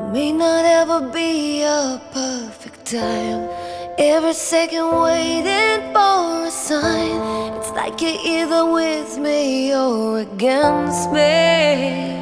May not ever be a perfect time. Every second waiting for a sign. It's like you're either with me or against me.